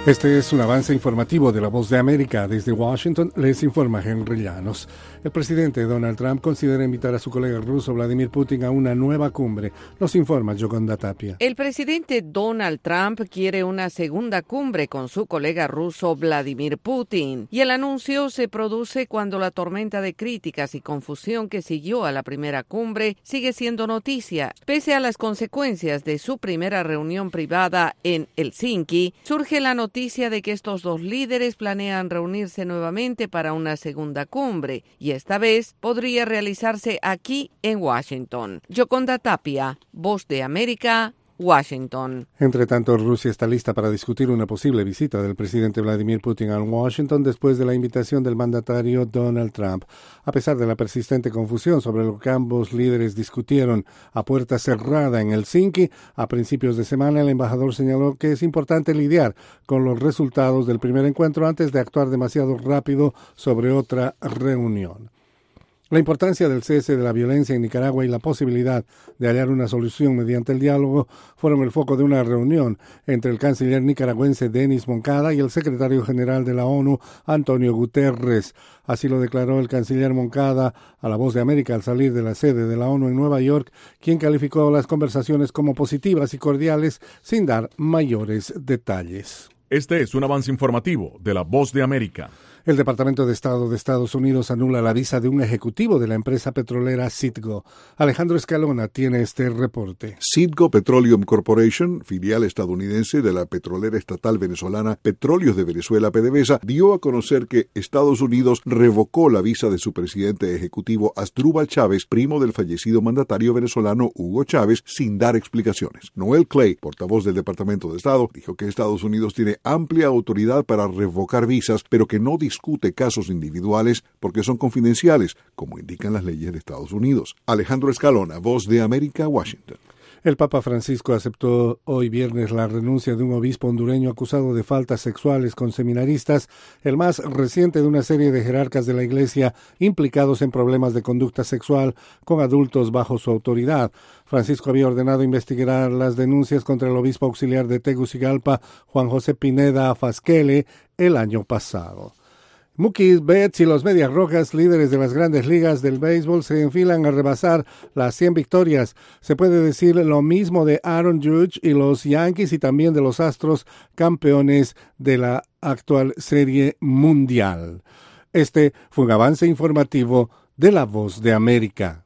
Este es un avance informativo de La Voz de América. Desde Washington les informa Henry Llanos. El presidente Donald Trump considera invitar a su colega ruso Vladimir Putin a una nueva cumbre. Nos informa Yoconda Tapia. El presidente Donald Trump quiere una segunda cumbre con su colega ruso Vladimir Putin. Y el anuncio se produce cuando la tormenta de críticas y confusión que siguió a la primera cumbre sigue siendo noticia. Pese a las consecuencias de su primera reunión privada en Helsinki, surge la noticia de que estos dos líderes planean reunirse nuevamente para una segunda cumbre, y esta vez podría realizarse aquí en Washington. Yoconda Tapia, Voz de América, Washington. Entre tanto, Rusia está lista para discutir una posible visita del presidente Vladimir Putin a Washington después de la invitación del mandatario Donald Trump. A pesar de la persistente confusión sobre lo que ambos líderes discutieron a puerta cerrada en Helsinki, a principios de semana el embajador señaló que es importante lidiar con los resultados del primer encuentro antes de actuar demasiado rápido sobre otra reunión. La importancia del cese de la violencia en Nicaragua y la posibilidad de hallar una solución mediante el diálogo fueron el foco de una reunión entre el canciller nicaragüense Denis Moncada y el secretario general de la ONU, Antonio Guterres. Así lo declaró el canciller Moncada a La Voz de América al salir de la sede de la ONU en Nueva York, quien calificó las conversaciones como positivas y cordiales sin dar mayores detalles. Este es un avance informativo de La Voz de América. El Departamento de Estado de Estados Unidos anula la visa de un ejecutivo de la empresa petrolera Citgo. Alejandro Escalona tiene este reporte. Citgo Petroleum Corporation, filial estadounidense de la petrolera estatal venezolana Petróleos de Venezuela PDVSA, dio a conocer que Estados Unidos revocó la visa de su presidente ejecutivo Asdrúbal Chávez, primo del fallecido mandatario venezolano Hugo Chávez, sin dar explicaciones. Noel Clay, portavoz del Departamento de Estado, dijo que Estados Unidos tiene amplia autoridad para revocar visas, pero que no discute casos individuales porque son confidenciales, como indican las leyes de Estados Unidos. Alejandro Escalona, Voz de América, Washington. El Papa Francisco aceptó hoy viernes la renuncia de un obispo hondureño acusado de faltas sexuales con seminaristas, el más reciente de una serie de jerarcas de la Iglesia implicados en problemas de conducta sexual con adultos bajo su autoridad. Francisco había ordenado investigar las denuncias contra el obispo auxiliar de Tegucigalpa, Juan José Pineda Fasquele, el año pasado. Mookie Betts y los Medias Rojas, líderes de las grandes ligas del béisbol, se enfilan a rebasar las 100 victorias. Se puede decir lo mismo de Aaron Judge y los Yankees y también de los Astros, campeones de la actual Serie Mundial. Este fue un avance informativo de La Voz de América.